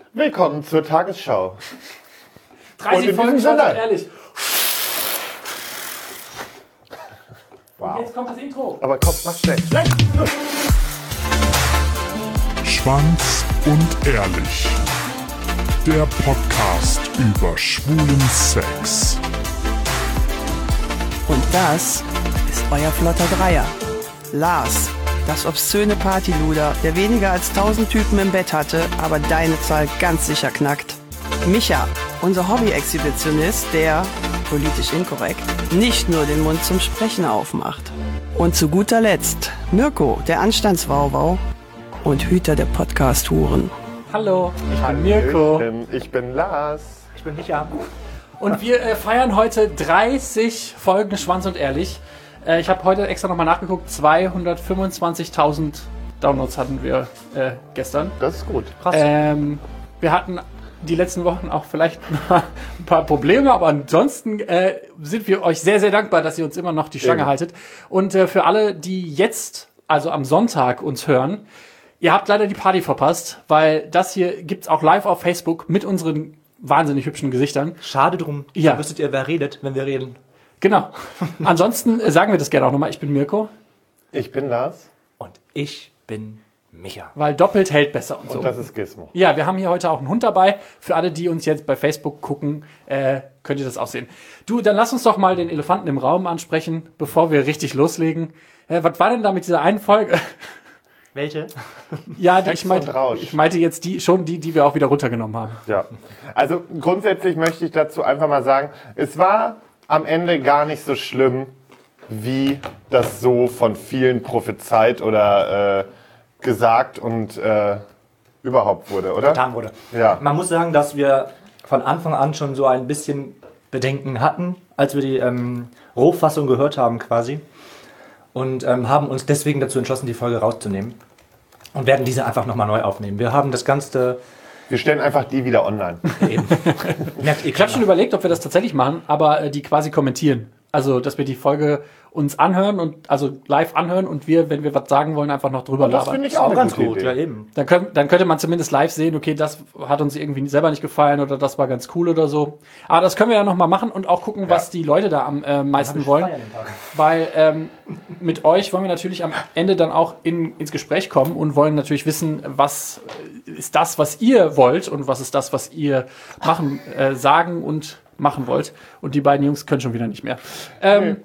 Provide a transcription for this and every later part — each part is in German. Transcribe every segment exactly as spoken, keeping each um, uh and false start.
Willkommen zur Tagesschau. dreißig Folgen schon, ehrlich. Wow. Und jetzt kommt das Intro. Aber komm, mach schnell. Schwanz und ehrlich. Der Podcast über schwulen Sex. Und das ist euer flotter Dreier. Lars, das obszöne Partyluder, der weniger als tausend Typen im Bett hatte, aber deine Zahl ganz sicher knackt. Micha, unser Hobby-Exhibitionist, der, politisch inkorrekt, nicht nur den Mund zum Sprechen aufmacht. Und zu guter Letzt Mirko, der Anstandswauwau und Hüter der Podcast-Huren. Hallo, ich bin Mirko. Ich bin Lars. Ich bin Micha. Und wir äh, feiern heute dreißig Folgen Schwanz und Ehrlich. Äh, ich habe heute extra nochmal nachgeguckt, zweihundertfünfundzwanzigtausend Downloads hatten wir äh, gestern. Das ist gut. Krass. Ähm, wir hatten die letzten Wochen auch vielleicht ein paar Probleme, aber ansonsten äh, sind wir euch sehr, sehr dankbar, dass ihr uns immer noch die Stange Eben. haltet. Und äh, für alle, die jetzt, also am Sonntag, uns hören, ihr habt leider die Party verpasst, weil das hier gibt's auch live auf Facebook mit unseren wahnsinnig hübschen Gesichtern. Schade drum. Ja. Dann wüsstet ihr, wer redet, wenn wir reden. Genau. Ansonsten äh, sagen wir das gerne auch nochmal. Ich bin Mirko. Ich bin Lars. Und ich bin Micha. Weil doppelt hält besser und, Und so. das ist Gizmo. Ja, wir haben hier heute auch einen Hund dabei. Für alle, die uns jetzt bei Facebook gucken, äh, könnt ihr das auch sehen. Du, dann lass uns doch mal den Elefanten im Raum ansprechen, bevor wir richtig loslegen. Äh, was war denn da mit dieser einen Folge? Welche? Ja, die, Sex ich, meinte, und Rausch. ich meinte jetzt die schon die, die wir auch wieder runtergenommen haben. Ja. Also grundsätzlich möchte ich dazu einfach mal sagen, es war am Ende gar nicht so schlimm, wie das so von vielen prophezeit oder äh, gesagt und äh, überhaupt wurde, oder? Getan wurde. Ja. Man muss sagen, dass wir von Anfang an schon so ein bisschen Bedenken hatten, als wir die ähm, Rohfassung gehört haben quasi. Und ähm, haben uns deswegen dazu entschlossen, die Folge rauszunehmen. Und werden diese einfach nochmal neu aufnehmen. Wir haben das Ganze Wir stellen einfach die wieder online. eben. Merkt ihr Ich habe schon überlegt, ob wir das tatsächlich machen, aber äh, die quasi kommentieren. Also, dass wir die Folge uns anhören und also live anhören und wir, wenn wir was sagen wollen, einfach noch drüber Das labern. finde ich auch auch eine ganz gute gut, Idee. ja eben. Dann, können, dann könnte man zumindest live sehen, okay, das hat uns irgendwie selber nicht gefallen oder das war ganz cool oder so. Aber das können wir ja nochmal machen und auch gucken, was die Leute da am äh, meisten wollen. Weil ähm, mit euch wollen wir natürlich am Ende dann auch in, ins Gespräch kommen und wollen natürlich wissen, was ist das, was ihr wollt und was ist das, was ihr machen, äh, sagen und machen wollt. Und die beiden Jungs können schon wieder nicht mehr. Ähm, Nee.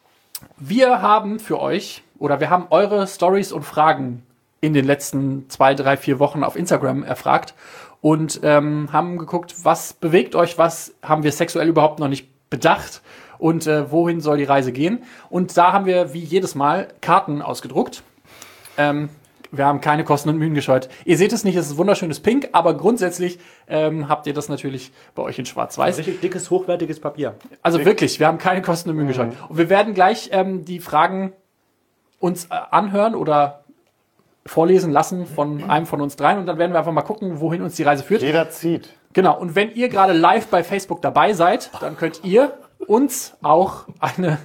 Wir haben für euch, oder wir haben eure Stories und Fragen in den letzten zwei, drei, vier Wochen auf Instagram erfragt und ähm, haben geguckt, was bewegt euch, was haben wir sexuell überhaupt noch nicht bedacht und äh, wohin soll die Reise gehen. Und da haben wir wie jedes Mal Karten ausgedruckt. Ähm, wir haben keine Kosten und Mühen gescheut. Ihr seht es nicht, es ist wunderschönes Pink, aber grundsätzlich ähm, habt ihr das natürlich bei euch in schwarz-weiß. Richtig dickes, hochwertiges Papier. Also wirklich, wir haben keine Kosten und Mühen gescheut. Und wir werden gleich ähm, die Fragen uns äh, anhören oder vorlesen lassen von einem von uns dreien und dann werden wir einfach mal gucken, wohin uns die Reise führt. Jeder zieht. Genau, und wenn ihr gerade live bei Facebook dabei seid, dann könnt ihr uns auch eine...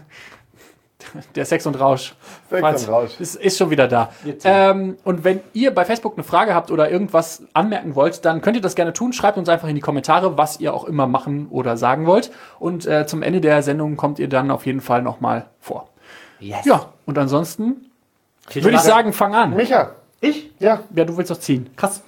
Der Sex und Rausch. Sex Falls- und Rausch. Ist, ist schon wieder da. Ähm, und wenn ihr bei Facebook eine Frage habt oder irgendwas anmerken wollt, dann könnt ihr das gerne tun. Schreibt uns einfach in die Kommentare, was ihr auch immer machen oder sagen wollt. Und äh, zum Ende der Sendung kommt ihr dann auf jeden Fall nochmal vor. Yes. Ja, und ansonsten Viel würde ich Spaß. sagen, fang an. Micha. Ich? Ja. Ja, du willst doch ziehen. Krass.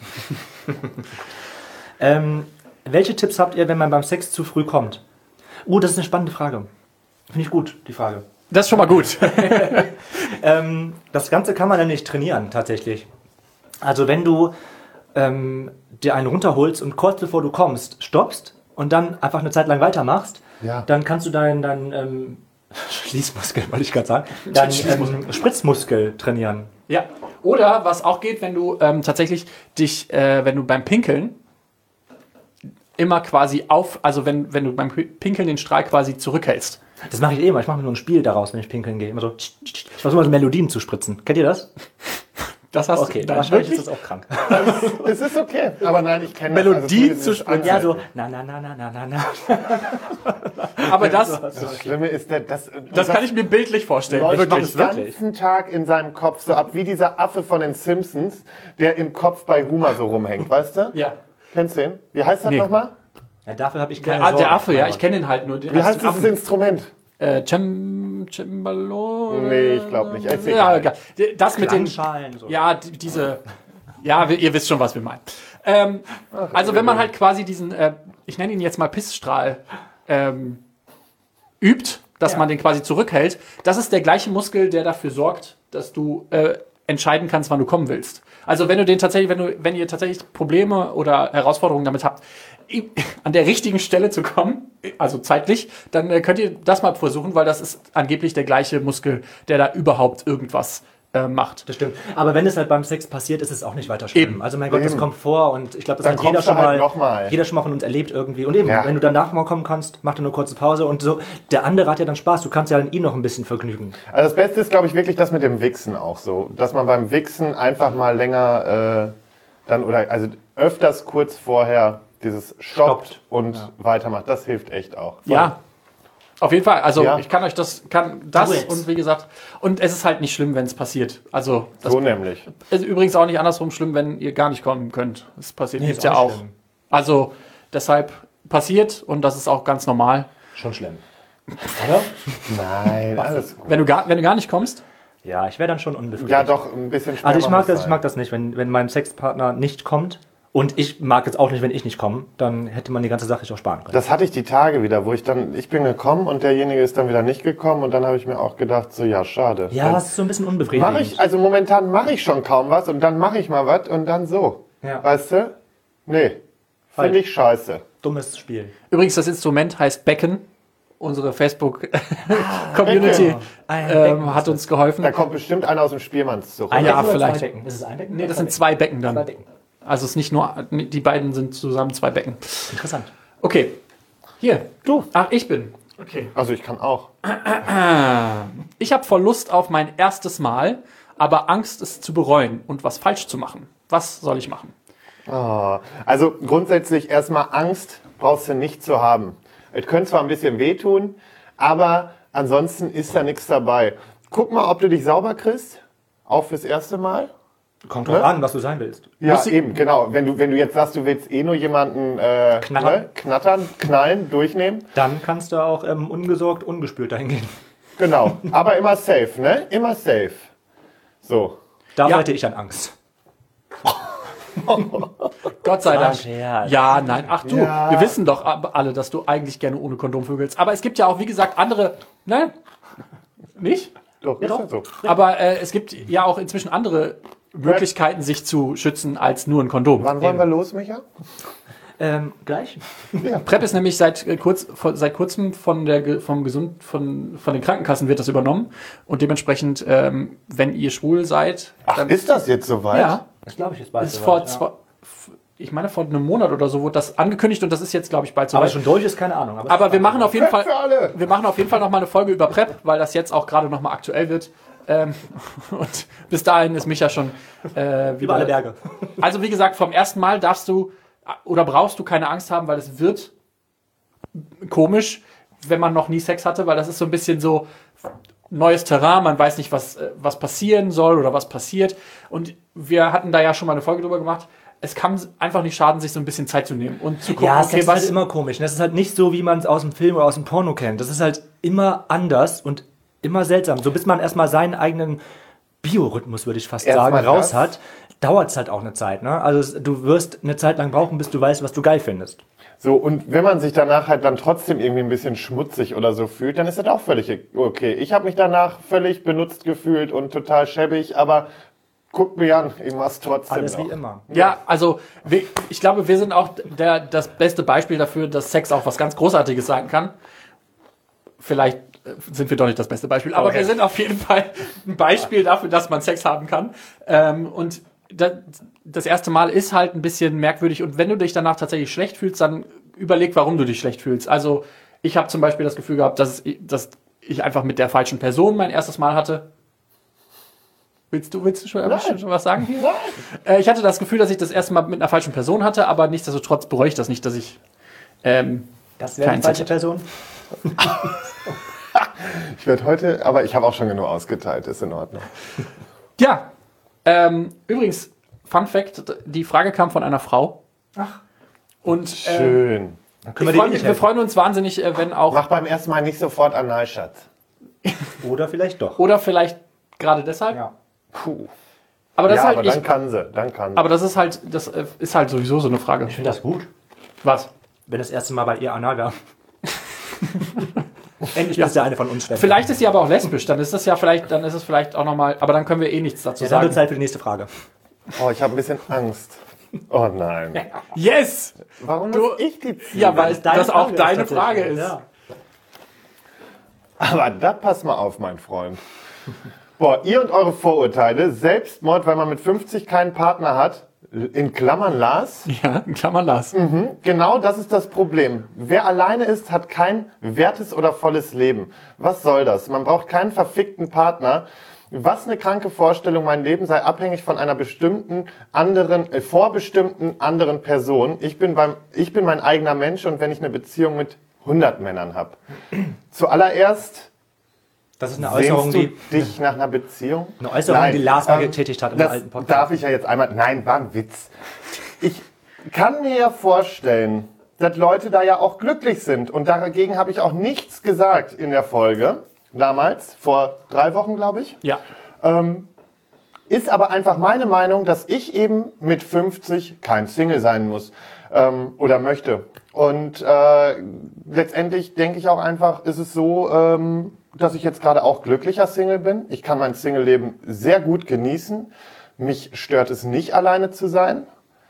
ähm, welche Tipps habt ihr, wenn man beim Sex zu früh kommt? Oh, das ist eine spannende Frage. Finde ich gut, die Frage. Das ist schon mal gut. Ähm, das Ganze kann man ja nicht trainieren, tatsächlich. Also wenn du ähm, dir einen runterholst und kurz bevor du kommst, stoppst und dann einfach eine Zeit lang weitermachst, Ja. dann kannst du deinen dein, ähm, Schließmuskel, wollte ich gerade sagen, deinen ähm, Spritzmuskel trainieren. Ja. Oder was auch geht, wenn du ähm, tatsächlich dich, äh, wenn du beim Pinkeln immer quasi auf, also wenn, wenn du beim Pinkeln den Strahl quasi zurückhältst. Das mache ich eh immer. Ich mache mir nur ein Spiel daraus, wenn ich pinkeln gehe. Immer so. Ich versuche mal so Melodien zu spritzen. Kennt ihr das? Das hast Okay, du. dann Nein, wahrscheinlich wirklich? ist das auch krank. Es ist okay. Aber nein, ich kenne Melodie das. zu sprechen. Ja, so. Na, na, na, na, na, na, na. Aber das, Das Schlimme ist, der, das, das kann ich mir bildlich vorstellen. läuft Wirklich. den ganzen Tag in seinem Kopf so ab, wie dieser Affe von den Simpsons, der im Kopf bei Homer so rumhängt, weißt du? Ja. Kennst du den? Wie heißt das Nee. nochmal? Ja, dafür habe ich keine Der, ah, Sorge. der Affe, ja, ich kenne ihn halt nur. Den Wie heißt das Instrument? Äh, Cem, Cembalo? Nee, ich glaube nicht. Erzähl Ja, mal. egal. Das mit den... Klangschalen, so. Ja, die- diese... Ja, wir- ihr wisst schon, was wir meinen. Ähm, also wenn man halt quasi diesen, äh, ich nenne ihn jetzt mal Pissstrahl, ähm, übt, dass Ja. man den quasi zurückhält, das ist der gleiche Muskel, der dafür sorgt, dass du äh, entscheiden kannst, wann du kommen willst. Also wenn du den tatsächlich, wenn du, wenn ihr tatsächlich Probleme oder Herausforderungen damit habt, i- an der richtigen Stelle zu kommen, also zeitlich, dann äh, könnt ihr das mal versuchen, weil das ist angeblich der gleiche Muskel, der da überhaupt irgendwas äh, macht. Das stimmt. Aber wenn es halt beim Sex passiert, ist es auch nicht weiter schlimm. Eben. Also mein Gott, das Eben. kommt vor und ich glaube, das Dann hat jeder kommst du schon halt mal, noch mal. jeder schon mal von uns erlebt irgendwie. Und eben, Ja. wenn du danach mal kommen kannst, mach dir eine kurze Pause und so. Der andere hat ja dann Spaß. Du kannst ja an ihn noch ein bisschen vergnügen. Also das Beste ist, glaube ich, wirklich das mit dem Wichsen auch so. Dass man beim Wichsen einfach mal länger äh, dann oder also öfters kurz vorher dieses stoppt, Stoppt. und weitermacht. Das hilft echt auch. Voll. Ja, auf jeden Fall. Also Ja. ich kann euch das, kann das Do it. und wie gesagt, und es ist halt nicht schlimm, wenn es passiert. Also das So nämlich. ist übrigens auch nicht andersrum schlimm, wenn ihr gar nicht kommen könnt. Das passiert Nee, gibt's ist ja auch auch. nicht schlimm. Also deshalb passiert und das ist auch ganz normal. Schon schlimm. Oder? Nein, alles gut. Wenn du gar, wenn du gar nicht kommst, Ja, ich wäre dann schon unbefriedigt. Ja, doch, ein bisschen Also ich Sperma mag muss das, ich sein. mag das nicht, wenn, wenn mein Sexpartner nicht kommt. Und ich mag es auch nicht, wenn ich nicht komme. Dann hätte man die ganze Sache sich auch sparen können. Das hatte ich die Tage wieder, wo ich dann, ich bin gekommen und derjenige ist dann wieder nicht gekommen und dann habe ich mir auch gedacht, so ja, schade. Ja, das ist so ein bisschen unbefriedigend. Mache ich, also momentan mache ich schon kaum was und dann mache ich mal was und dann so. Ja. Weißt du? Nee. Falsch. Finde ich scheiße. Dummes Spiel. übrigens das Instrument heißt Becken. Unsere Facebook-Community Becken. Ein Becken ähm, hat ist uns geholfen. Da kommt bestimmt einer aus dem Spielmannszug. Ein Ja, Becken oder vielleicht. Zwei Becken? Ist es ein Becken? Nee, oder das sind zwei Becken dann. Zwei Becken. Also es ist nicht nur, die beiden sind zusammen zwei Becken. Interessant. Okay, hier. Du. Ach, ich bin. Okay. Also ich kann auch. Ich habe voll Lust auf mein erstes Mal, aber Angst, es zu bereuen und was falsch zu machen. Was soll ich machen? Oh. Also grundsätzlich erstmal Angst brauchst du nicht zu haben. Es könnte zwar ein bisschen wehtun, aber ansonsten ist da nichts dabei. Guck mal, ob du dich sauber kriegst. Auch fürs erste Mal. Kommt drauf Ne? an, was du sein willst. Ja, Muss ich- eben, genau. Wenn du, wenn du jetzt sagst, du willst eh nur jemanden äh, Knattern. Ne? knattern, knallen, durchnehmen. Dann kannst du auch ähm, ungesorgt, ungespült dahin gehen. Genau. Aber immer safe, ne? Immer safe. So. Da Ja. hätte ich an Angst. Gott sei Dank. Scherz. Ja, nein. Ach du, Ja. wir wissen doch ab- alle, dass du eigentlich gerne ohne Kondom vögelst. Aber es gibt ja auch, wie gesagt, andere. Nein? Nicht? Doch, ist ja so. Aber äh, es gibt ja auch inzwischen andere Möglichkeiten, sich zu schützen, als nur ein Kondom. Wann wollen wir los, Micha? Ähm, gleich? PrEP ist nämlich seit, äh, kurz, von, seit kurzem von der Ge- vom Gesund von, von den Krankenkassen wird das übernommen. Und dementsprechend, ähm, wenn ihr schwul seid, Ach, dann ist das jetzt soweit? ja, Das glaube ich jetzt bald. ist soweit, vor ja. zwei, f- ich meine vor einem Monat oder so wurde das angekündigt und das ist jetzt, glaube ich, bald Aber soweit. schon durch ist keine Ahnung. Aber wir machen auf jeden Fall, Für alle. wir machen auf jeden Fall noch mal eine Folge über PrEP, weil das jetzt auch gerade noch mal aktuell wird. Ähm, und bis dahin ist Micha schon äh, Über alle Berge. Also wie gesagt, vom ersten Mal darfst du oder brauchst du keine Angst haben, weil es wird komisch, wenn man noch nie Sex hatte, weil das ist so ein bisschen so neues Terrain, man weiß nicht, was, äh, was passieren soll oder was passiert. Und wir hatten da ja schon mal eine Folge drüber gemacht. Es kann einfach nicht schaden, sich so ein bisschen Zeit zu nehmen und zu gucken, Ja, okay, Sex ist was halt immer komisch. Das ist halt nicht so, wie man es aus dem Film oder aus dem Porno kennt. Das ist halt immer anders und immer seltsam. So bis man erstmal seinen eigenen Biorhythmus, würde ich fast Erstmal sagen, raus das. hat, dauert es halt auch eine Zeit. Ne? Also es- du wirst eine Zeit lang brauchen, bis du weißt, was du geil findest. So, und wenn man sich danach halt dann trotzdem irgendwie ein bisschen schmutzig oder so fühlt, dann ist das auch völlig okay. Ich habe mich danach völlig benutzt gefühlt und total schäbig, aber guck mir an, ich mach's trotzdem Alles noch. wie immer. Ja, also wir, ich glaube, wir sind auch der, das beste Beispiel dafür, dass Sex auch was ganz Großartiges sein kann. Vielleicht äh, sind wir doch nicht das beste Beispiel, aber Okay. wir sind auf jeden Fall ein Beispiel dafür, dass man Sex haben kann. Ähm, und da, das erste Mal ist halt ein bisschen merkwürdig und wenn du dich danach tatsächlich schlecht fühlst, dann überleg, warum du dich schlecht fühlst. Also ich habe zum Beispiel das Gefühl gehabt, dass, es, dass ich einfach mit der falschen Person mein erstes Mal hatte. Willst du, willst du schon, schon, schon was sagen hier? Äh, ich hatte das Gefühl, dass ich das erste Mal mit einer falschen Person hatte, aber nichtsdestotrotz bereue ich das nicht, dass ich ähm, Das wäre die Kein falsche Sex. Person. Ich werde heute, aber ich habe auch schon genug ausgeteilt, ist in Ordnung. Ja, ähm, übrigens, Fun Fact, die Frage kam von einer Frau. Ach. Und äh, Schön. Dann ich können wir freu dir mich, nicht wir helfen. freuen uns wahnsinnig, äh, wenn auch, Mach beim ersten Mal nicht sofort Analschatz. Oder vielleicht doch. oder vielleicht gerade deshalb. Ja. Puh. Aber das Ja, ist halt, aber dann ich, kann sie. Dann kann sie. aber das ist halt, das äh, ist halt sowieso so eine Frage. Ich finde das gut, Was? wenn das erste Mal bei ihr anal wäre. Endlich ist ja eine von uns. Stefan. Vielleicht ist sie aber auch lesbisch, dann ist das ja vielleicht, dann ist es vielleicht auch nochmal, aber dann können wir eh nichts dazu Ja, dann wird sagen. Zeit für die nächste Frage. Oh, ich habe ein bisschen Angst. Oh nein. Yes! Warum Du- muss ich die ziehen? Ja, weil es deine das auch Frage ist deine tatsächlich. Frage ist. Ja. Aber da pass mal auf, mein Freund. Boah, ihr und eure Vorurteile. Selbstmord, weil man mit fünfzig keinen Partner hat. In Klammern Lars. Ja, in Klammern Lars. Genau das ist das Problem. Wer alleine ist, hat kein wertes oder volles Leben. Was soll das? Man braucht keinen verfickten Partner. Was eine kranke Vorstellung, mein Leben sei abhängig von einer bestimmten anderen, äh, vorbestimmten anderen Person. Ich bin beim, ich bin mein eigener Mensch und wenn ich eine Beziehung mit hundert Männern habe. Zuallererst Das ist eine Äußerung, sehnst du die, dich nach einer Beziehung? eine Äußerung, Nein, die Lars mal ähm, getätigt hat im das alten Podcast. darf ich ja jetzt einmal. Nein, war ein Witz. Ich kann mir ja vorstellen, dass Leute da ja auch glücklich sind. Und dagegen habe ich auch nichts gesagt in der Folge. Damals, vor drei Wochen, glaube ich. Ja. Ist aber einfach meine Meinung, dass ich eben mit fünfzig kein Single sein muss ähm, oder möchte. Und äh, letztendlich denke ich auch einfach, ist es so, ähm, dass ich jetzt gerade auch glücklicher Single bin. Ich kann mein Single-Leben sehr gut genießen. Mich stört es nicht, alleine zu sein.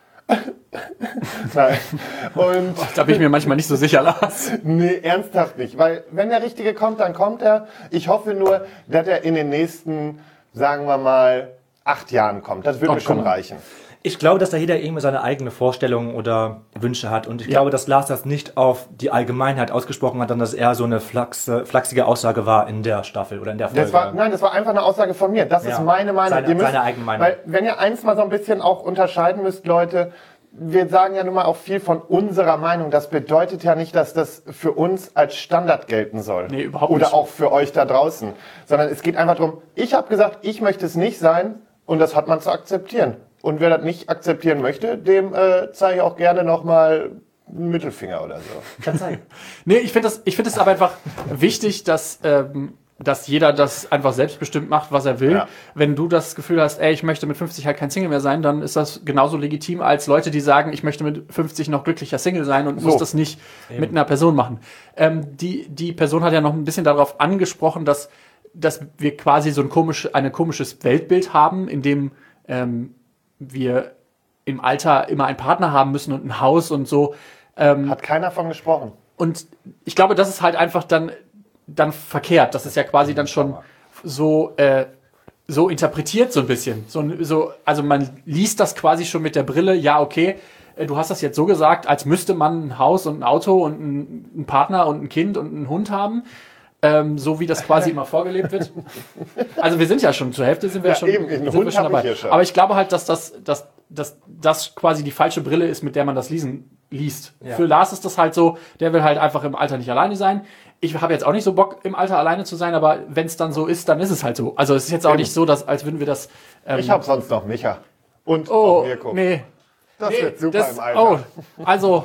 Nein. Und Da bin ich mir manchmal nicht so sicher, Lars. nee, ernsthaft nicht. Weil wenn der Richtige kommt, dann kommt er. Ich hoffe nur, dass er in den nächsten, sagen wir mal, acht Jahren kommt. Das würde Oh, mir schon komm. reichen. Ich glaube, dass da jeder irgendwie seine eigene Vorstellung oder Wünsche hat. Und ich glaube, dass Lars das nicht auf die Allgemeinheit ausgesprochen hat, sondern dass er so eine flachse, flachsige Aussage war in der Staffel oder in der Folge. Das war, nein, das war einfach eine Aussage von mir. Das Ja. ist meine Meinung. Seine- Ihr müsst, seine eigene Meinung. Weil, wenn ihr eins mal so ein bisschen auch unterscheiden müsst, Leute, wir sagen ja nun mal auch viel von unserer Meinung. Das bedeutet ja nicht, dass das für uns als Standard gelten soll. Nee, überhaupt Oder nicht. auch für euch da draußen. Sondern es geht einfach darum, ich habe gesagt, ich möchte es nicht sein und das hat man zu akzeptieren. Und wer das nicht akzeptieren möchte, dem äh, zeige ich auch gerne nochmal einen Mittelfinger oder so. Kann sein. Nee, ich finde das, ich finde es aber einfach wichtig, dass, ähm, dass jeder das einfach selbstbestimmt macht, was er will. Ja. Wenn du das Gefühl hast, ey, ich möchte mit fünfzig halt kein Single mehr sein, dann ist das genauso legitim als Leute, die sagen, ich möchte mit fünfzig noch glücklicher Single sein und So. muss das nicht mit einer Person machen. Ähm, die, die Person hat ja noch ein bisschen darauf angesprochen, dass, dass wir quasi so ein komisch, ein komisches Weltbild haben, in dem ähm, wir im Alter immer einen Partner haben müssen und ein Haus und so. Hat keiner von gesprochen. Und ich glaube, das ist halt einfach dann, dann verkehrt. Das ist ja quasi dann schon so, äh, so interpretiert so ein bisschen. So, so, also man liest das quasi schon mit der Brille, ja, okay, äh, du hast das jetzt so gesagt, als müsste man ein Haus und ein Auto und ein, ein Partner und ein Kind und einen Hund haben. Ähm, so wie das quasi immer vorgelebt wird. Also wir sind ja schon, zur Hälfte sind wir Ja, schon, eben, einen sind Hund wir schon hab ich dabei. hier schon. Aber ich glaube halt, dass das, dass, dass das quasi die falsche Brille ist, mit der man das lesen, liest. Ja. Für Lars ist das halt so, der will halt einfach im Alter nicht alleine sein. Ich habe jetzt auch nicht so Bock, im Alter alleine zu sein, aber wenn es dann so ist, dann ist es halt so. Also es ist jetzt auch Eben. nicht so, dass, als würden wir das... Ähm, Ich habe sonst noch Micha. Und oh, auch Mirko. nee. Das nee, wird super das, im Alter. Oh, also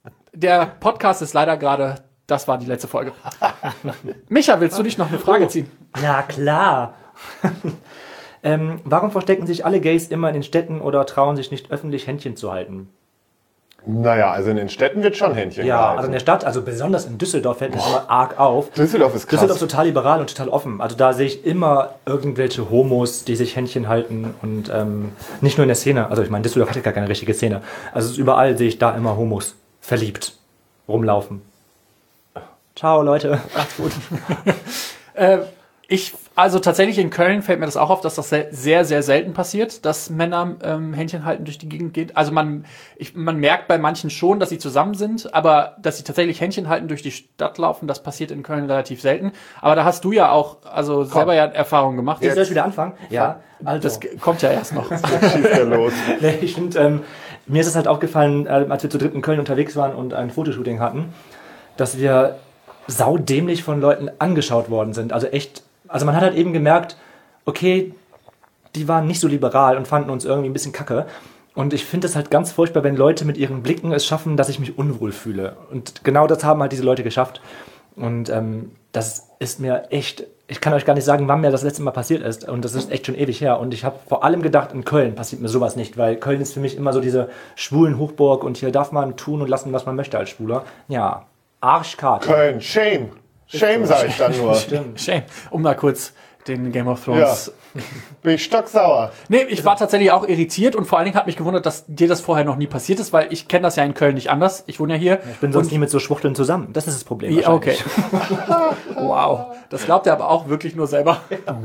der Podcast ist leider gerade... Das war die letzte Folge. Micha, willst du dich noch eine Frage ziehen? Na klar. ähm, warum verstecken sich alle Gays immer in den Städten oder trauen sich nicht öffentlich Händchen zu halten? Naja, also in den Städten wird schon Händchen Ja, gehalten. also in der Stadt, also besonders in Düsseldorf fällt mir das immer arg auf. Düsseldorf ist krass. Düsseldorf ist total liberal und total offen. Also da sehe ich immer irgendwelche Homos, die sich Händchen halten und ähm, nicht nur in der Szene. Also ich meine, Düsseldorf hat ja gar keine richtige Szene. Also es ist überall sehe ich da immer Homos verliebt rumlaufen. Ciao, Leute. Macht's gut. äh, ich, also tatsächlich in Köln fällt mir das auch auf, dass das sehr, sehr, sehr selten passiert, dass Männer ähm, Händchen halten durch die Gegend geht. Also man, ich, man merkt bei manchen schon, dass sie zusammen sind, aber dass sie tatsächlich Händchen halten durch die Stadt laufen, das passiert in Köln relativ selten. Aber da hast du ja auch, also selber ja Erfahrungen gemacht. Jetzt soll ich wieder anfangen? Ja, also. Das g- kommt ja erst noch. Schießt ja los. Nee, ich finde, ähm, mir ist es halt aufgefallen, äh, als wir zu dritt in Köln unterwegs waren und ein Fotoshooting hatten, dass wir saudämlich von Leuten angeschaut worden sind. Also echt, also man hat halt eben gemerkt, okay, die waren nicht so liberal und fanden uns irgendwie ein bisschen kacke. Und ich finde es halt ganz furchtbar, wenn Leute mit ihren Blicken es schaffen, dass ich mich unwohl fühle. Und genau das haben halt diese Leute geschafft. Und ähm, das ist mir echt, ich kann euch gar nicht sagen, wann mir das letzte Mal passiert ist. Und das ist echt schon ewig her. Und ich habe vor allem gedacht, in Köln passiert mir sowas nicht. Weil Köln ist für mich immer so diese schwulen Hochburg. Und hier darf man tun und lassen, was man möchte als Schwuler. Ja, Arschkarte. Köln, shame. Shame, sag ich dann nur. Stimmt. Shame. Um mal kurz den Game of Thrones... Ja. Bin ich stocksauer. Nee, ich war tatsächlich auch irritiert und vor allen Dingen hat mich gewundert, dass dir das vorher noch nie passiert ist, weil ich kenne das ja in Köln nicht anders. Ich wohne ja hier. Ich bin sonst nie mit so Schwuchteln zusammen. Das ist das Problem. Ja, okay. Wow. Das glaubt er aber auch wirklich nur selber.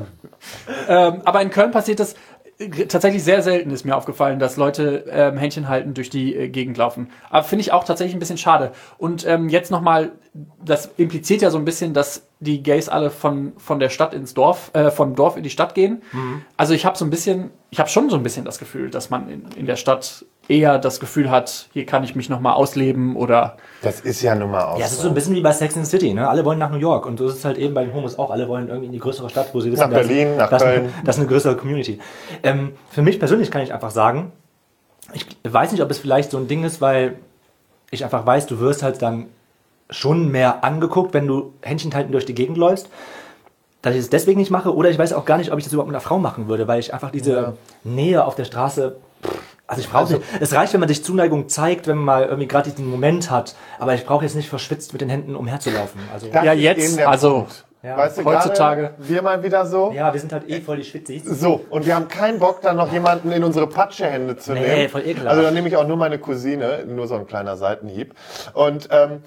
ähm, aber in Köln passiert das tatsächlich sehr selten, ist mir aufgefallen, dass Leute ähm, Händchen halten durch die äh, Gegend laufen. Aber finde ich auch tatsächlich ein bisschen schade. Und ähm, jetzt nochmal, das impliziert ja so ein bisschen, dass die Gays alle von von der Stadt ins Dorf, äh, vom Dorf in die Stadt gehen. Mhm. Also ich habe so ein bisschen, ich habe schon so ein bisschen das Gefühl, dass man in, in der Stadt eher das Gefühl hat, hier kann ich mich nochmal ausleben oder... Das ist ja nun mal auch Ja, es ist so ein bisschen wie bei Sex and the City, ne? Alle wollen nach New York und so ist es halt eben bei den Homos auch. Alle wollen irgendwie in die größere Stadt, wo sie wissen, nach Berlin, nach das, Köln. Das ist eine größere Community. Ähm, für mich persönlich kann ich einfach sagen, ich weiß nicht, ob es vielleicht so ein Ding ist, weil ich einfach weiß, du wirst halt dann schon mehr angeguckt, wenn du Händchen halten durch die Gegend läufst, dass ich es deswegen nicht mache, oder ich weiß auch gar nicht, ob ich das überhaupt mit einer Frau machen würde, weil ich einfach diese ja. Nähe auf der Straße... Also ich brauche also, nicht. Es reicht, wenn man sich Zuneigung zeigt, wenn man mal irgendwie gerade diesen Moment hat. Aber ich brauche jetzt nicht verschwitzt mit den Händen umherzulaufen. Also ja, jetzt, also ja. Weißt du, heutzutage. Wir mal wieder so. Ja, wir sind halt eh voll die Schwitzis. So, und wir haben keinen Bock, dann noch jemanden in unsere Patschehände zu nee, nehmen. Nee, voll ekelhaft. Also dann nehme ich auch nur meine Cousine, nur so ein kleiner Seitenhieb. Und ähm,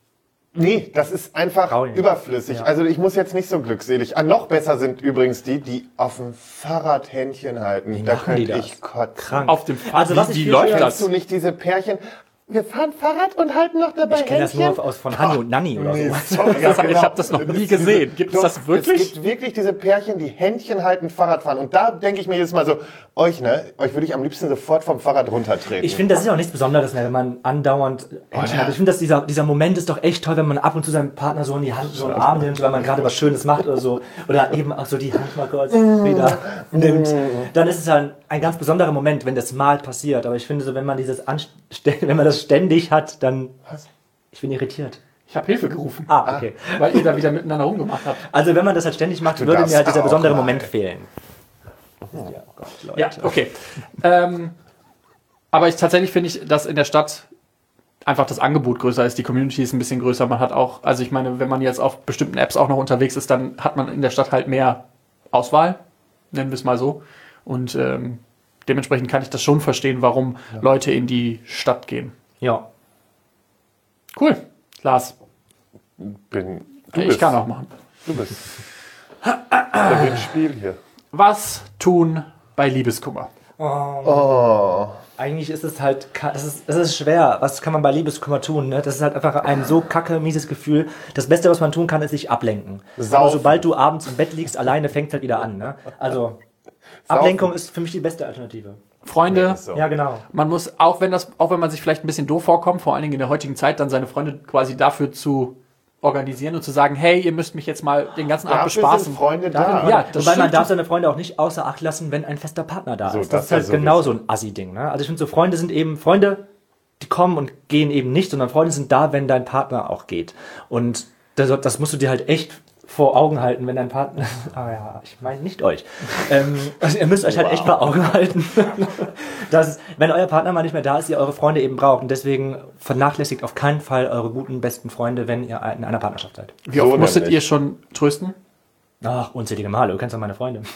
nee, das ist einfach Traurig. überflüssig. Ja. Also ich muss jetzt nicht so glückselig. Ah, noch besser sind übrigens die, die auf dem Fahrrad Händchen halten. Wie da könnte ich kotzen. Krank. Auf dem Fahrrad, also was wie, ich wie läuft das? Kennst du nicht diese Pärchen? Wir fahren Fahrrad und halten noch dabei Ich kenne das Händchen? nur aus von Hanni und Nanni oder Nee, so. sorry, Das- genau. ich habe das noch nie gesehen. Gibt es Doch, das wirklich? Es gibt wirklich diese Pärchen, die Händchen halten, Fahrrad fahren. Und da denke ich mir jedes Mal so, euch, ne, euch würde ich am liebsten sofort vom Fahrrad runtertreten. Ich finde, das ist auch nichts Besonderes mehr, wenn man andauernd Händchen hat. Ich finde, dass dieser, dieser Moment ist doch echt toll, wenn man ab und zu seinem Partner so in die Hand, so einen Arm nimmt, weil man gerade was Schönes macht oder so. Oder eben auch so die Hand mal kurz wieder nimmt. Dann ist es halt ein ganz besonderer Moment, wenn das mal passiert. Aber ich finde so, wenn man dieses Anst- wenn man das ständig hat, dann... Was? Ich bin irritiert. Ich habe Hilfe gerufen. Ah, okay. Weil ihr da wieder miteinander rumgemacht habt. Also wenn man das halt ständig macht, Du würde darfst mir halt dieser auch besondere mal. Moment fehlen. Oh Gott, Leute. Ja, okay. ähm, aber ich tatsächlich finde ich, dass in der Stadt einfach das Angebot größer ist, die Community ist ein bisschen größer. Man hat auch, also ich meine, wenn man jetzt auf bestimmten Apps auch noch unterwegs ist, dann hat man in der Stadt halt mehr Auswahl, nennen wir es mal so. Und ähm, dementsprechend kann ich das schon verstehen, warum ja. Leute in die Stadt gehen. Ja. Cool. Lars. Bin, du ich bist, kann auch machen. Du bist der Windspiel hier. Was tun bei Liebeskummer? Oh. Oh. Eigentlich ist es halt, es ist, es ist schwer. Was kann man bei Liebeskummer tun? Ne? Das ist halt einfach ein so kacke, mieses Gefühl. Das Beste, was man tun kann, ist sich ablenken. Saufen. Aber sobald du abends im Bett liegst, alleine fängt es halt wieder an. Ne? Also, Ablenkung ist für mich die beste Alternative. Freunde, Ja, so. Ja, genau. man muss, auch wenn das, auch wenn man sich vielleicht ein bisschen doof vorkommt, vor allen Dingen in der heutigen Zeit, dann seine Freunde quasi dafür zu organisieren und zu sagen, hey, ihr müsst mich jetzt mal den ganzen Abend Dafür bespaßen. sind Freunde da. Ja, das Wobei man stimmt. darf seine Freunde auch nicht außer Acht lassen, wenn ein fester Partner da So, ist. das Das ist halt ja sowieso. genau so ein Assi-Ding. Ne? Also ich finde so, Freunde sind eben, Freunde, die kommen und gehen eben nicht, sondern Freunde sind da, wenn dein Partner auch geht. Und das, das musst du dir halt echt vor Augen halten, wenn dein Partner... Ah ja, ich meine nicht euch. ähm, also ihr müsst euch halt Wow. echt vor Augen halten, dass, wenn euer Partner mal nicht mehr da ist, ihr eure Freunde eben braucht. Und deswegen vernachlässigt auf keinen Fall eure guten, besten Freunde, wenn ihr in einer Partnerschaft seid. Wie oft So musstet nämlich. ihr schon trösten? Ach, unzählige Male. Du kennst doch meine Freunde.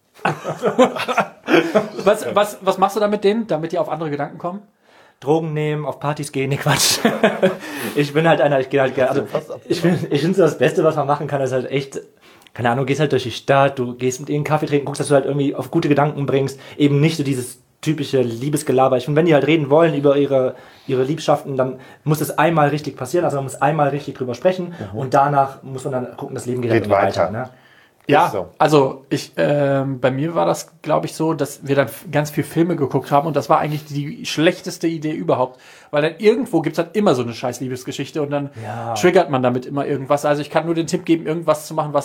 Was, was, was machst du da mit denen, damit die auf andere Gedanken kommen? Drogen nehmen, auf Partys gehen, nee, Quatsch. Ich bin halt einer, ich gehe halt gerne, also ich finde ich finde so das Beste, was man machen kann, ist halt echt, keine Ahnung, gehst halt durch die Stadt, du gehst mit ihnen Kaffee trinken, guckst, dass du halt irgendwie auf gute Gedanken bringst, eben nicht so dieses typische Liebesgelaber. Ich finde, wenn die halt reden wollen über ihre, ihre Liebschaften, dann muss es einmal richtig passieren, also man muss einmal richtig drüber sprechen und danach muss man dann gucken, das Leben geht, Geht halt irgendwie weiter. weiter. Ne? Ja, Ist so. also ich, ähm, bei mir war das, glaube ich, so, dass wir dann ganz viel Filme geguckt haben und das war eigentlich die schlechteste Idee überhaupt, weil dann irgendwo gibt's halt immer so eine scheiß Liebesgeschichte und dann Ja. triggert man damit immer irgendwas. Also ich kann nur den Tipp geben, irgendwas zu machen, was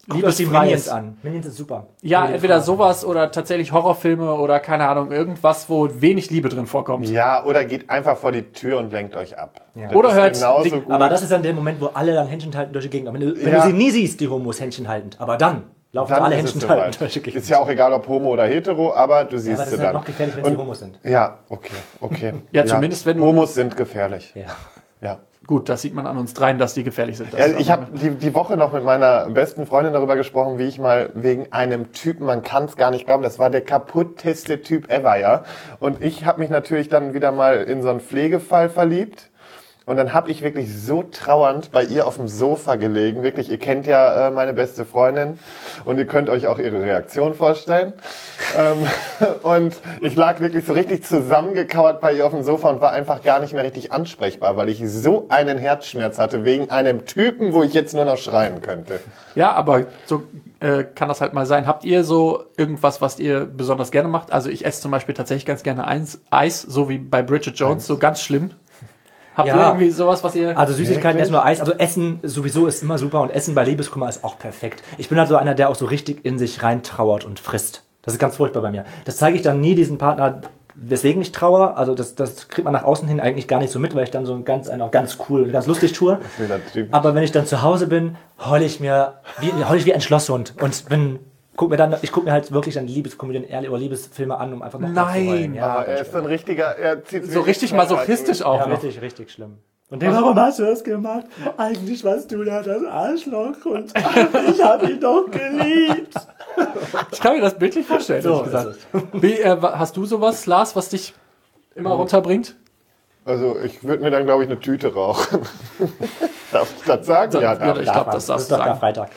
Guckt euch die Liebesfreies. Minions an. Minions ist super. Ja, Minions entweder Frauen. sowas oder tatsächlich Horrorfilme oder keine Ahnung, irgendwas, wo wenig Liebe drin vorkommt. Ja, oder geht einfach vor die Tür und lenkt euch ab. Ja. Das Oder ist hört genauso die- gut. Aber das ist dann der Moment, wo alle dann Händchen halten durch die Gegend. Wenn, du, wenn Ja. du sie nie siehst, die Homos Händchen haltend. Aber dann laufen Dann alle ist es Händchen soweit. haltend durch die Gegend. Ist ja auch egal, ob homo oder hetero, aber du siehst aber das sie ist halt dann. noch gefährlich, wenn Und- sie Homos sind. Ja, okay, okay. Ja, zumindest wenn du- Homos sind gefährlich. Ja. Ja. Gut, das sieht man an uns dreien, dass die gefährlich sind. Das Ja, ist ich auch- habe die, die Woche noch mit meiner besten Freundin darüber gesprochen, wie ich mal wegen einem Typen, man kann es gar nicht glauben, das war der kaputteste Typ ever, ja. Und ich habe mich natürlich dann wieder mal in so einen Pflegefall verliebt. Und dann habe ich wirklich so trauernd bei ihr auf dem Sofa gelegen. Wirklich, ihr kennt ja äh, meine beste Freundin und ihr könnt euch auch ihre Reaktion vorstellen. ähm, und ich lag wirklich so richtig zusammengekauert bei ihr auf dem Sofa und war einfach gar nicht mehr richtig ansprechbar, weil ich so einen Herzschmerz hatte wegen einem Typen, wo ich jetzt nur noch schreien könnte. Ja, aber so äh, kann das halt mal sein. Habt ihr so irgendwas, was ihr besonders gerne macht? Also ich esse zum Beispiel tatsächlich ganz gerne Eis, Eis so wie bei Bridget Jones, so ganz schlimm. Habt Ja. ihr irgendwie sowas, was ihr... Also Süßigkeiten, Wirklich? essen nur Eis. Also Essen sowieso ist immer super und Essen bei Liebeskummer ist auch perfekt. Ich bin halt so einer, der auch so richtig in sich reintrauert und frisst. Das ist ganz furchtbar bei mir. Das zeige ich dann nie diesem Partner, weswegen ich trauere. Also das, das kriegt man nach außen hin eigentlich gar nicht so mit, weil ich dann so ein ganz, einen auch ganz cool und ganz lustig tue. Dieser Typ. Aber wenn ich dann zu Hause bin, heule ich mir wie, heule ich wie ein Schlosshund und bin, guck mir dann, ich gucke mir halt wirklich dann Liebeskomödien ehrlich oder Liebesfilme an, um einfach noch mal zu Nein. heulen. Ah, er ist so ein richtiger, er zieht so richtig masochistisch auch Ja, noch. richtig, richtig schlimm. Und der, warum hast du das gemacht? Eigentlich warst du da das Arschloch und ich habe ihn doch geliebt. Ich kann mir das bildlich vorstellen, So ehrlich gesagt. Wie, äh, wa- hast du sowas, Lars, was dich immer runterbringt? Also ich würde mir dann, glaube ich, eine Tüte rauchen. Darf ich das sagen? So, Ja, ja, darf ich ich. glaub, das das darfst ist du doch sagen. Karfreitag.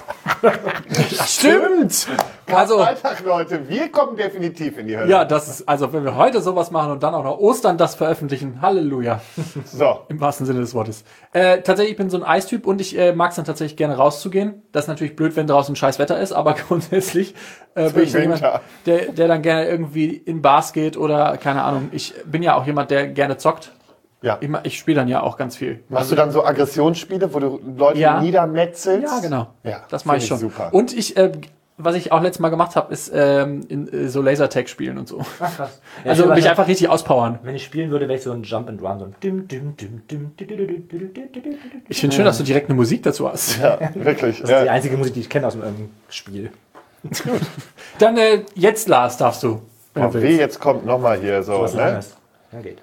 Stimmt! Also, Freitag, Leute, wir kommen definitiv in die Hölle. ja, das ist, also wenn wir heute sowas machen und dann auch noch Ostern das veröffentlichen, Halleluja. So, Im wahrsten Sinne des Wortes. Äh, tatsächlich, ich bin so ein Eistyp und ich äh, mag es dann tatsächlich gerne rauszugehen. Das ist natürlich blöd, wenn draußen scheiß Wetter ist, aber grundsätzlich äh, bin ich dann jemand, Winter. der, der dann gerne irgendwie in Bars geht oder keine Ahnung. Ich bin ja auch jemand, der gerne zockt. ja. Ich, ma- ich spiele dann ja auch ganz viel. Machst du dann so Aggressionsspiele, wo du Leute Ja. niedermetzelst? Ja, genau. Ja, Das mache find ich schon. Super. Und ich, äh, was ich auch letztes Mal gemacht habe, ist ähm, in, äh, so Lasertag spielen und so. Ach, krass. Ja, Also ich mich würde einfach richtig auspowern. wenn ich spielen würde, wäre ich so ein Jump and Run, so ein dim, dim, dim, dim, dim, dim, dim, dim, dim, dim, dim. Ich finde schön, dass du direkt eine Musik dazu hast. ja, wirklich. Das ist die Ja. einzige Musik, die ich kenne aus dem ähm, Spiel. Dann äh, jetzt, Lars, darfst du. Wenn Oh, du wie, willst. jetzt kommt nochmal hier so. Was Ne? Langes. Ja, geht.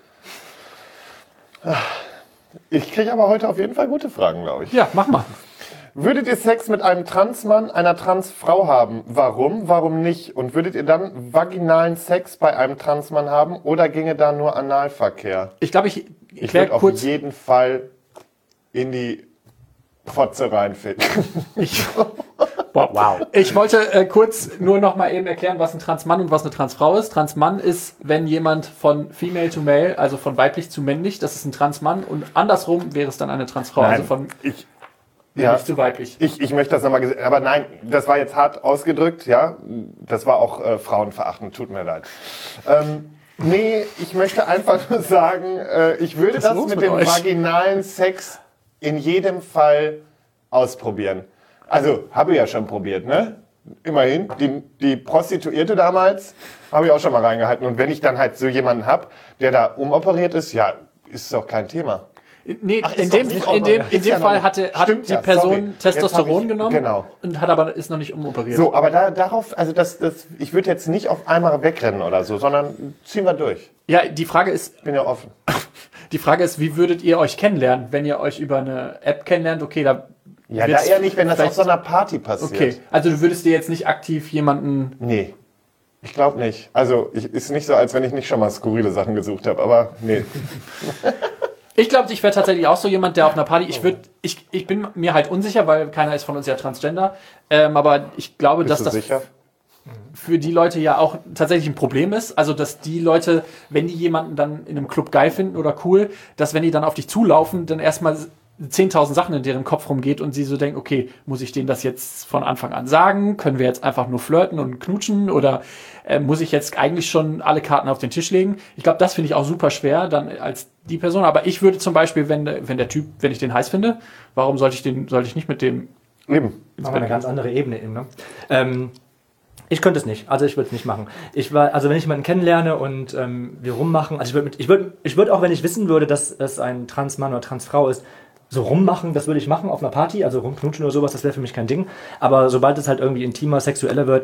Ich kriege aber heute auf jeden Fall gute Fragen, glaube ich. Ja, mach mal. Würdet ihr Sex mit einem Transmann, einer Transfrau haben? Warum? Warum nicht? Und würdet ihr dann vaginalen Sex bei einem Transmann haben oder ginge da nur Analverkehr? Ich glaube, ich Ich erkläre würde auf kurz. jeden Fall in die Fotze reinfinden. Ich, wow. Ich wollte äh, kurz nur noch mal eben erklären, was ein Transmann und was eine Transfrau ist. Transmann ist, wenn jemand von female to male, also von weiblich zu männlich, das ist ein Transmann. Und andersrum wäre es dann eine Transfrau, also von ich, männlich ja, zu weiblich. ich, ich möchte das nochmal gesehen. Aber nein, das war jetzt hart ausgedrückt, ja. Das war auch äh, frauenverachtend, tut mir leid. Ähm, nee, ich möchte einfach nur sagen, äh, ich würde Was ist das los mit mit dem euch? vaginalen Sex in jedem Fall ausprobieren. Also, habe ich ja schon probiert, ne? Immerhin, die, die Prostituierte damals habe ich auch schon mal reingehalten. Und wenn ich dann halt so jemanden hab, der da umoperiert ist, ja, ist doch kein Thema. Nee, Ach, ist in doch dem, nicht in dem, auch- in ist dem ja noch Fall nicht. hatte, hat Stimmt die ja, Person sorry. Jetzt Testosteron hab ich- genommen genau. und hat aber ist noch nicht umoperiert. So, aber da, darauf, also das, das, ich würde jetzt nicht auf einmal wegrennen oder so, sondern ziehen wir durch. Ja, die Frage ist, Bin ja offen. die Frage ist, wie würdet ihr euch kennenlernen, wenn ihr euch über eine App kennenlernt? Okay, da Ja, da wird's eher nicht, wenn das auf vielleicht- so einer Party passiert. Okay, also du würdest dir jetzt nicht aktiv jemanden. Nee. Ich glaube nicht. Also, ich, ist nicht so, als wenn ich nicht schon mal skurrile Sachen gesucht habe, aber nee. Ich glaube, ich wäre tatsächlich auch so jemand, der auf einer Party. Ich würde, ich, ich bin mir halt unsicher, weil keiner ist von uns ja Transgender. Ähm, aber ich glaube, Bist dass du das sicher? für die Leute ja auch tatsächlich ein Problem ist. Also, dass die Leute, wenn die jemanden dann in einem Club geil finden oder cool, dass wenn die dann auf dich zulaufen, dann erstmal zehntausend Sachen in deren Kopf rumgeht und sie so denken, okay, muss ich denen das jetzt von Anfang an sagen? Können wir jetzt einfach nur flirten und knutschen? Oder äh, muss ich jetzt eigentlich schon alle Karten auf den Tisch legen? Ich glaube, das finde ich auch super schwer dann als die Person. Aber ich würde zum Beispiel, wenn, wenn der Typ, wenn ich den heiß finde, warum sollte ich den, sollte ich nicht mit dem Eben. Machen wir eine ganz andere Ebene eben, ne? Ähm, ich könnte es nicht, also ich würde es nicht machen. Ich war, also wenn ich jemanden kennenlerne und ähm, wir rummachen, also ich würde, ich würde, ich würde auch, wenn ich wissen würde, dass es ein Transmann oder Transfrau ist, so rummachen, das würde ich machen auf einer Party, also rumknutschen oder sowas, das wäre für mich kein Ding. Aber sobald es halt irgendwie intimer, sexueller wird,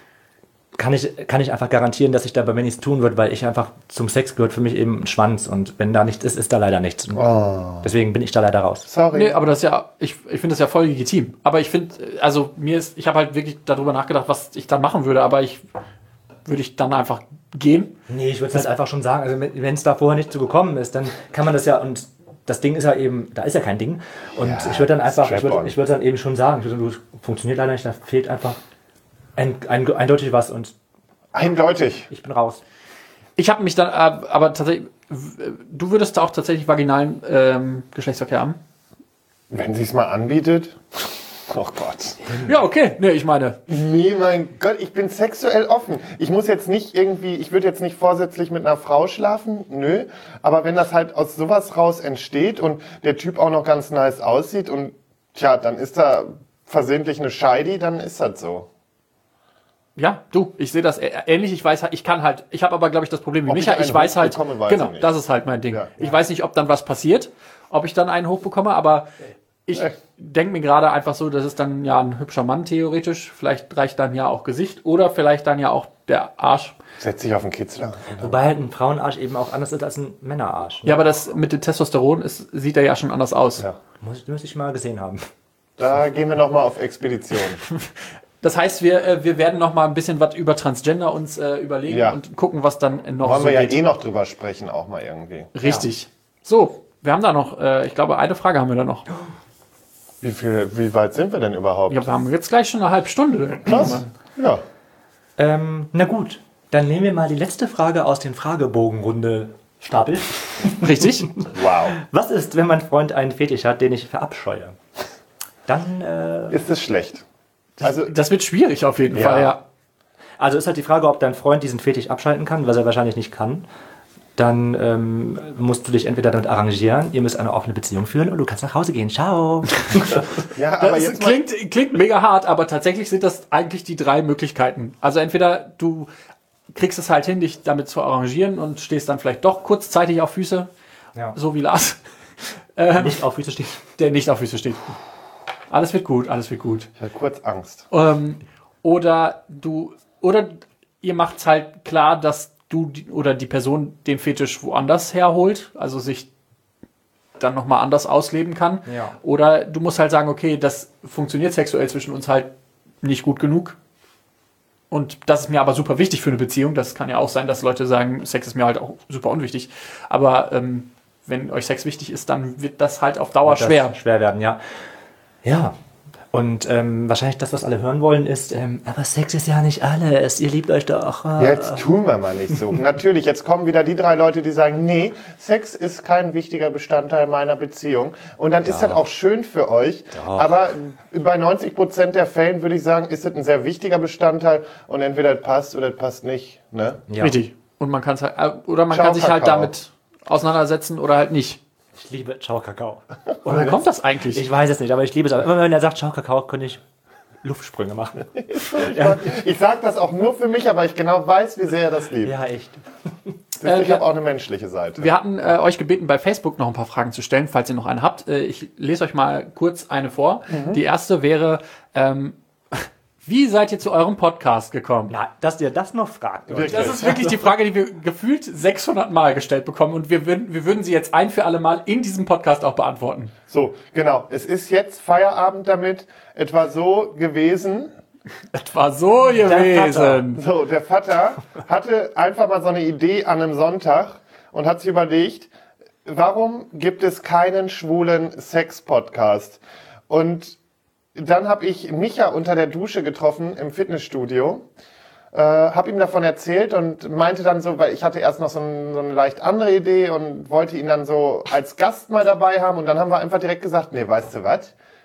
kann ich, kann ich einfach garantieren, dass ich da bei mir nichts tun würde, weil ich einfach zum Sex gehört für mich eben ein Schwanz und wenn da nichts ist, ist da leider nichts. Oh. Deswegen bin ich da leider raus. Sorry. Nee, aber das ist ja, ich, ich finde das ja voll legitim. Aber ich finde, also mir ist, ich habe halt wirklich darüber nachgedacht, was ich dann machen würde, aber ich würde ich dann einfach gehen. Nee, ich würde es halt einfach schon sagen, also wenn es da vorher nicht zu gekommen ist, dann kann man das ja, und das Ding ist ja eben, da ist ja kein Ding. Und ja, ich würde dann einfach, ich würde ich würd dann eben schon sagen, ich würd, du, funktioniert leider nicht, da fehlt einfach ein, ein, eindeutig was und eindeutig. Ich bin raus. Ich habe mich dann, äh, aber tatsächlich, du würdest da auch tatsächlich vaginalen ähm, Geschlechtsverkehr haben? Wenn sie es mal anbietet. Oh Gott. Ja, okay. Nee, ich meine. Nee, mein Gott, ich bin sexuell offen. Ich muss jetzt nicht irgendwie, ich würde jetzt nicht vorsätzlich mit einer Frau schlafen, nö. Aber wenn das halt aus sowas raus entsteht und der Typ auch noch ganz nice aussieht und tja, dann ist da versehentlich eine Scheidi, dann ist das so. Ja, du, ich sehe das ähnlich. Ich weiß, ich kann halt, ich habe aber, glaube ich, das Problem wie ob Micha. Ich, ich weiß halt, bekomme, weiß genau, das ist halt mein Ding. Ja. Ich weiß nicht, ob dann was passiert, ob ich dann einen hochbekomme, aber ich denke mir gerade einfach so, das ist dann ja ein hübscher Mann theoretisch. Vielleicht reicht dann ja auch Gesicht oder vielleicht dann ja auch der Arsch. Setz dich auf den Kitzler. Wobei halt ein Frauenarsch eben auch anders ist als ein Männerarsch. Ne? Ja, aber das mit dem Testosteron ist, sieht er ja schon anders aus. Ja. Muss, muss ich mal gesehen haben. Da gehen wir nochmal auf Expedition. Das heißt, wir, äh, wir werden noch mal ein bisschen was über Transgender uns äh, überlegen ja. und gucken, was dann noch Wollen so wir ja geht. eh noch drüber sprechen, auch mal irgendwie. Richtig. Ja. So, wir haben da noch, äh, ich glaube, eine Frage haben wir da noch. Wie viel, wie weit sind wir denn überhaupt? Ja, wir haben jetzt gleich schon eine halbe Stunde. Krass. Ja. Ähm, na gut, dann nehmen wir mal die letzte Frage aus den Fragebogenrunde Stapel. Richtig. Wow. Was ist, wenn mein Freund einen Fetisch hat, den ich verabscheue? Dann äh, ist es schlecht. Also das wird schwierig auf jeden ja. Fall, ja. Also ist halt die Frage, ob dein Freund diesen Fetisch abschalten kann, was er wahrscheinlich nicht kann. Dann ähm, musst du dich entweder damit arrangieren, ihr müsst eine offene Beziehung führen und du kannst nach Hause gehen. Ciao. Ja, aber das jetzt klingt, klingt mega hart, aber tatsächlich sind das eigentlich die drei Möglichkeiten. Also entweder du kriegst es halt hin, dich damit zu arrangieren und stehst dann vielleicht doch kurzzeitig auf Füße, ja. so wie Lars. Ähm, nicht auf Füße steht. Der nicht auf Füße steht. Alles wird gut, alles wird gut. Ich hatte kurz Angst. Ähm, oder du, oder ihr macht's halt klar, dass du oder die Person den Fetisch woanders herholt, also sich dann nochmal anders ausleben kann. Ja. Oder du musst halt sagen, okay, das funktioniert sexuell zwischen uns halt nicht gut genug. Und das ist mir aber super wichtig für eine Beziehung. Das kann ja auch sein, dass Leute sagen, Sex ist mir halt auch super unwichtig. Aber ähm, wenn euch Sex wichtig ist, dann wird das halt auf Dauer schwer. Schwer werden, ja. Ja. Und ähm, wahrscheinlich das, was alle hören wollen, ist, ähm, aber Sex ist ja nicht alles, ihr liebt euch doch. Äh, jetzt tun wir mal nicht so. Natürlich, jetzt kommen wieder die drei Leute, die sagen, nee, Sex ist kein wichtiger Bestandteil meiner Beziehung. Und dann ist das auch schön für euch. Doch. Aber bei neunzig Prozent der Fällen würde ich sagen, ist es ein sehr wichtiger Bestandteil und entweder das passt oder das passt nicht. Ne? Ja. Richtig. Und man kann es halt, oder man Ciao, kann sich Kakao. halt damit auseinandersetzen oder halt nicht. Ich liebe Ciao Kakao. Woher kommt das eigentlich? Ich weiß es nicht, aber ich liebe es. Aber immer wenn er sagt Ciao Kakao, könnte ich Luftsprünge machen. Ja. Ich sage das auch nur für mich, aber ich genau weiß, wie sehr er das liebt. Ja, echt. Das ich habe auch eine menschliche Seite. Wir hatten äh, euch gebeten, bei Facebook noch ein paar Fragen zu stellen, falls ihr noch eine habt. Äh, ich lese euch mal kurz eine vor. Mhm. Die erste wäre, ähm, wie seid ihr zu eurem Podcast gekommen? Na, dass ihr das noch fragt. Leute. Das ist wirklich die Frage, die wir gefühlt sechshundert Mal gestellt bekommen und wir würden, wir würden sie jetzt ein für alle Mal in diesem Podcast auch beantworten. So, genau. Es ist jetzt Feierabend damit. Etwa so gewesen. Etwa so gewesen. So, der Vater hatte einfach mal so eine Idee an einem Sonntag und hat sich überlegt, warum gibt es keinen schwulen Sex-Podcast? Und dann habe ich Micha unter der Dusche getroffen im Fitnessstudio, äh, habe ihm davon erzählt und meinte dann so, weil ich hatte erst noch so, ein, so eine leicht andere Idee und wollte ihn dann so als Gast mal dabei haben und dann haben wir einfach direkt gesagt, nee, weißt du was,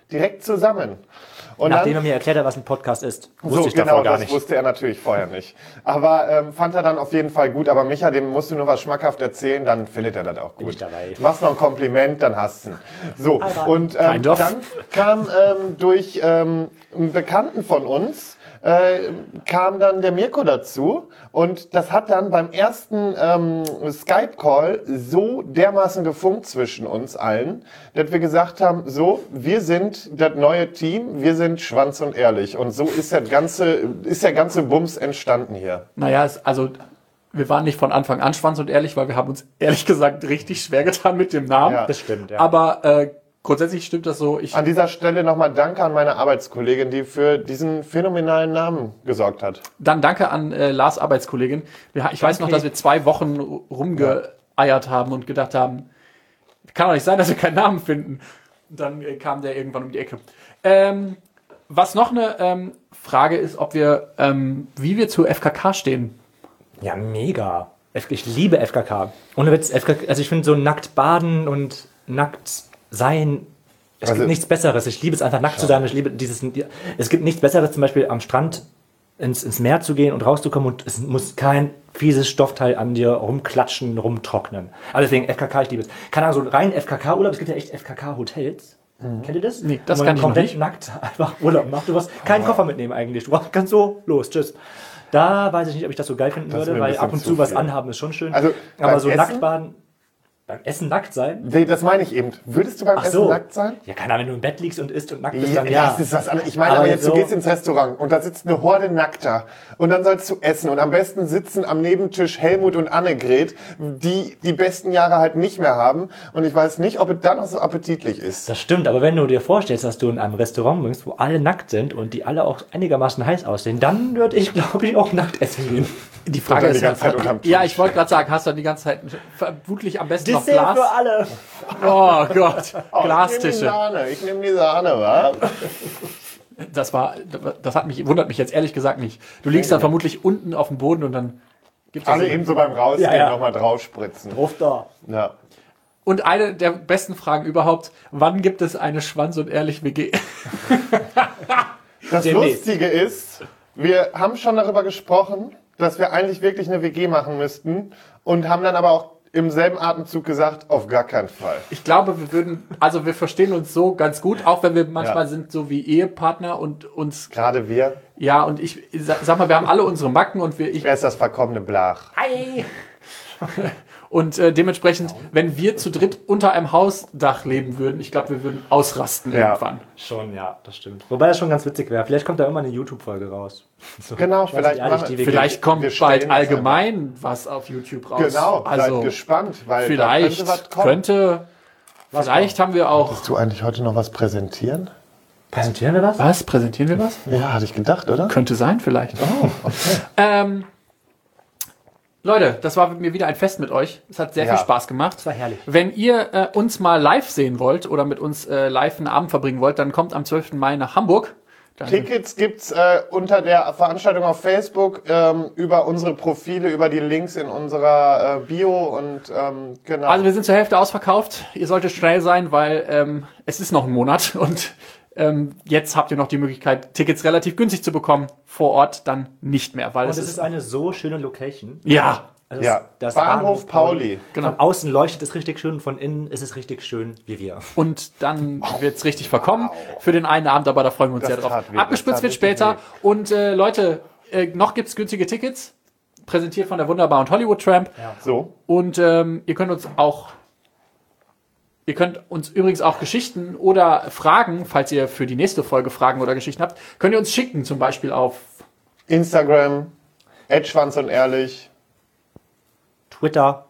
direkt zusammen. Und Nachdem dann, er mir erklärt hat, was ein Podcast ist, wusste so, ich genau, davor gar das nicht. wusste er natürlich vorher nicht. Aber ähm, fand er dann auf jeden Fall gut. Aber Micha, dem musst du nur was schmackhaft erzählen, dann findet er das auch Bin gut. ich dabei. Du machst noch ein Kompliment, dann hast du ihn. So, und ähm, Kind of. dann kam ähm, durch ähm, einen Bekannten von uns, äh, kam dann der Mirko dazu und das hat dann beim ersten ähm, Skype-Call so dermaßen gefunkt zwischen uns allen, dass wir gesagt haben, so, wir sind das neue Team, wir sind Schwanz und Ehrlich und so ist der ganze, ist der ganze Bums entstanden hier. Naja, es, also wir waren nicht von Anfang an Schwanz und Ehrlich, weil wir haben uns ehrlich gesagt richtig schwer getan mit dem Namen. Ja. Das stimmt, ja. Aber äh, grundsätzlich stimmt das so. Ich, An dieser Stelle nochmal Danke an meine Arbeitskollegin, die für diesen phänomenalen Namen gesorgt hat. dann danke an äh, Lars Arbeitskollegin. Wir, ich weiß noch, dass wir zwei Wochen rumgeeiert haben und gedacht haben, kann doch nicht sein, dass wir keinen Namen finden. Und dann äh, kam der irgendwann um die Ecke. Ähm, was noch eine ähm, Frage ist, ob wir, ähm, wie wir zu F K K stehen. Ja, mega. Ich liebe F K K. Ohne Witz, F K K, also ich finde so nackt baden und nackt sein, es Also- gibt nichts Besseres. Ich liebe es einfach nackt zu sein. Ich liebe dieses, es gibt nichts Besseres, zum Beispiel am Strand ins, ins Meer zu gehen und rauszukommen und es muss kein fieses Stoffteil an dir rumklatschen, rumtrocknen. Also deswegen F K K, ich liebe es. Keine Ahnung, so rein F K K-Urlaub, es gibt ja echt F K K-Hotels. Kennt ihr das? Nee, das Wo man kann ich noch komplett nicht. nackt einfach Urlaub macht. Du musst keinen Koffer mitnehmen eigentlich. Du kannst so, los, tschüss. Da weiß ich nicht, ob ich das so geil finden Das ist würde, mir ein weil bisschen ab und zu zu was viel. anhaben ist schon schön. Also, aber beim so Essen? nackt baden, beim Essen nackt sein? Nee, das meine ich eben. Würdest du beim Ach Essen so. nackt sein? Ja, keine Ahnung, wenn du im Bett liegst und isst und nackt bist, Ja, dann ja. das ist was anderes. Ich meine Aber aber jetzt, so- du gehst ins Restaurant und da sitzt eine Horde Nackter und dann sollst du essen und am besten sitzen am Nebentisch Helmut und Annegret, die die besten Jahre halt nicht mehr haben und ich weiß nicht, ob es dann noch so appetitlich ist. Das stimmt, aber wenn du dir vorstellst, dass du in einem Restaurant bist, wo alle nackt sind und die alle auch einigermaßen heiß aussehen, dann würde ich, glaube ich, auch nackt essen gehen. Die Frage dann ist die ganze Zeit unterm Tisch. ja, ich wollte gerade sagen, hast du die ganze Zeit vermutlich am besten noch Dessert Glas? für alle. Oh Gott, Oh, Ich nehme die Glastische. Sahne, ich nehme die Sahne, wa? Das war, das hat mich, wundert mich jetzt ehrlich gesagt nicht. Du liegst dann vermutlich unten auf dem Boden und dann gibt's das Alle so. eben so beim Rausgehen Ja, ja. nochmal draufspritzen. Ruf da. Ja. Und eine der besten Fragen überhaupt, wann gibt es eine Schwanz- und Ehrlich-W G? Das Demnächst. Lustige ist, wir haben schon darüber gesprochen, dass wir eigentlich wirklich eine W G machen müssten und haben dann aber auch im selben Atemzug gesagt, auf gar keinen Fall. Ich glaube, wir würden, also wir verstehen uns so ganz gut, auch wenn wir manchmal Ja. sind so wie Ehepartner und uns, Gerade wir, ja, und ich sag sag mal, wir haben alle unsere Macken und wir, ich, wer ist das verkommene Blach? und äh, dementsprechend, wenn wir zu dritt unter einem Hausdach leben würden, ich glaube, wir würden ausrasten Ja. irgendwann. Schon, ja, das stimmt. Wobei das schon ganz witzig wäre. Vielleicht kommt da immer eine YouTube-Folge raus. So, Genau, ich weiß vielleicht nicht, ehrlich, machen- die W G. Vielleicht kommt wir stellen bald das allgemein was auf YouTube raus. Genau, also seid gespannt, weil vielleicht da könnte was kommen. könnte, vielleicht haben wir auch, Willst du eigentlich heute noch was präsentieren? Präsentieren wir was? was, präsentieren wir was? Ja, hatte ich gedacht, oder? Könnte sein, vielleicht. Oh, okay. Ähm, Leute, das war mir wieder ein Fest mit euch. Es hat sehr Ja. viel Spaß gemacht. Das war herrlich. Wenn ihr äh, uns mal live sehen wollt oder mit uns äh, live einen Abend verbringen wollt, dann kommt am zwölften Mai nach Hamburg. Dann Tickets gibt's äh, unter der Veranstaltung auf Facebook, ähm, über unsere Profile, über die Links in unserer äh, Bio und ähm, genau. Also wir sind zur Hälfte ausverkauft. Ihr solltet schnell sein, weil ähm, es ist noch ein Monat und ähm, jetzt habt ihr noch die Möglichkeit, Tickets relativ günstig zu bekommen. Vor Ort dann nicht mehr, weil Und es es ist, ist eine so schöne Location. ja, Also ja, das Bahnhof Pauli. genau. Von außen leuchtet es richtig schön, von innen ist es richtig schön wie wir. Und dann wird's richtig verkommen für den einen Abend, aber da freuen wir uns Das sehr drauf. tat weh, Abgespitzt das wird tat später. richtig Und äh, Leute, äh, noch gibt's günstige Tickets, präsentiert von der Wunderbar und Hollywood Tramp. So. Und ähm, ihr könnt uns auch, ihr könnt uns übrigens auch Geschichten oder Fragen, falls ihr für die nächste Folge Fragen oder Geschichten habt, könnt ihr uns schicken, zum Beispiel auf Instagram, Schwanz und Ehrlich. Twitter.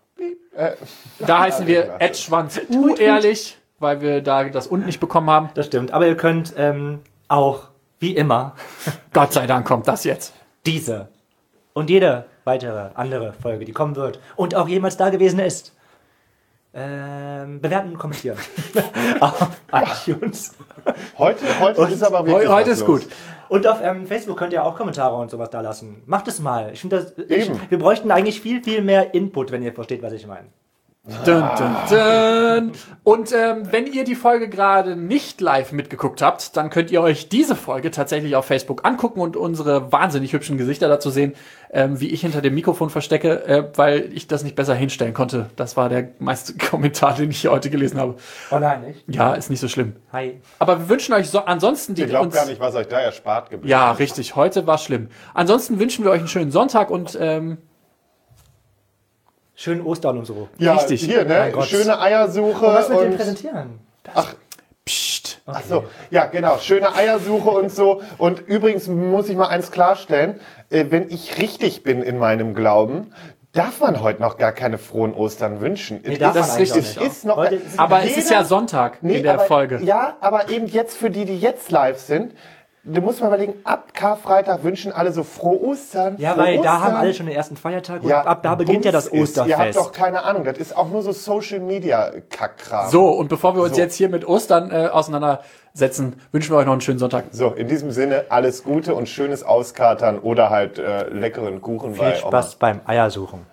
Da heißen wir Schwanz u ehrlich, weil wir da das und nicht bekommen haben. Das stimmt. Aber ihr könnt ähm, auch, wie immer, Gott sei Dank kommt das jetzt. diese und jede weitere andere Folge, die kommen wird und auch jemals da gewesen ist, ähm, bewerten und kommentieren. Auf iTunes. Heute, heute ist aber wirklich Heu- heute was ist los. gut. Und auf ähm, Facebook könnt ihr auch Kommentare und sowas da lassen. Macht es mal. Ich finde das. Ich, Eben. wir bräuchten eigentlich viel, viel mehr Input, wenn ihr versteht, was ich meine. Dun, dun, dun. Und ähm, wenn ihr die Folge gerade nicht live mitgeguckt habt, dann könnt ihr euch diese Folge tatsächlich auf Facebook angucken und unsere wahnsinnig hübschen Gesichter dazu sehen, ähm, wie ich hinter dem Mikrofon verstecke, äh, weil ich das nicht besser hinstellen konnte. Das war der meiste Kommentar, den ich hier heute gelesen habe. Oh nein, nicht? Ja, ist nicht so schlimm. Hi. Aber wir wünschen euch so ansonsten die Ihr glaubt uns gar nicht, was euch da erspart geblieben Ja, richtig. Heute war schlimm. Ansonsten wünschen wir euch einen schönen Sonntag und ähm, Schönen Ostern und so. Ja, richtig. hier, ne? Mein Gott. Schöne Eiersuche. Und was wird ihr und präsentieren? Ach, pst. ach so, ja, genau. Schöne Eiersuche und so. Und übrigens muss ich mal eins klarstellen. Äh, wenn ich richtig bin in meinem Glauben, darf man heute noch gar keine frohen Ostern wünschen. Nee, darf das man ist eigentlich richtig. auch nicht. Ist noch, Heute ist- Aber jeder- es ist ja Sonntag Nee, in der aber, Folge. Ja, aber eben jetzt für die, die jetzt live sind, du musst mal überlegen, ab Karfreitag wünschen alle so frohe Ostern. Ja, frohe weil da Ostern. haben alle schon den ersten Feiertag und Ja, ab da beginnt ja das Bums ist. Ihr habt Osterfest. doch keine Ahnung, das ist auch nur so Social Media Kackkram. So, und bevor wir uns So. jetzt hier mit Ostern äh, auseinandersetzen, wünschen wir euch noch einen schönen Sonntag. So, in diesem Sinne, alles Gute und schönes Auskatern oder halt äh, leckeren Kuchen Viel bei Spaß beim Eiersuchen.